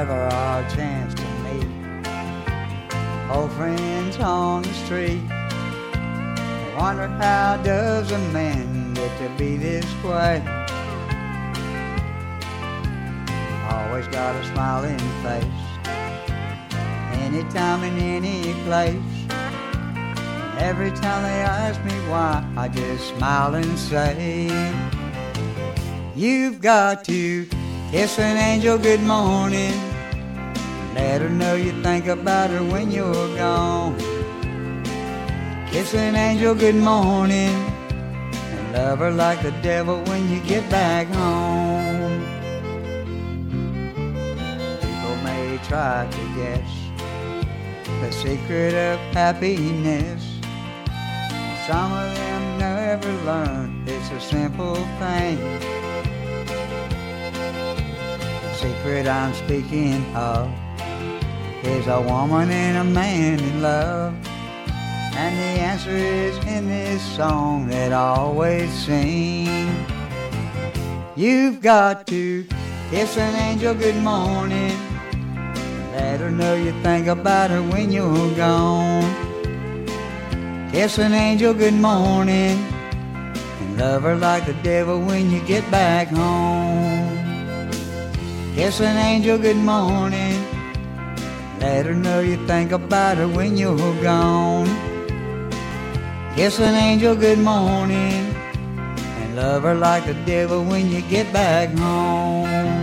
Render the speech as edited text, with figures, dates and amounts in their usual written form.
whenever our chance to meet old friends on the street. I wonder how does a man get to be this way? Always got a smiling face, anytime and any place. And every time they ask me why, I just smile and say, you've got to kiss an angel good morning, let her know you think about her when you're gone. Kiss an angel good morning, and love her like the devil when you get back home. People may try to guess the secret of happiness. Some of them never learn it's a simple thing. The secret I'm speaking of is a woman and a man in love. And the answer is in this song that I always sing. You've got to kiss an angel good morning, let her know you think about her when you're gone. Kiss an angel good morning, and love her like the devil when you get back home. Kiss an angel good morning, let her know you think about her when you're gone. Kiss an angel good morning, and love her like the devil when you get back home.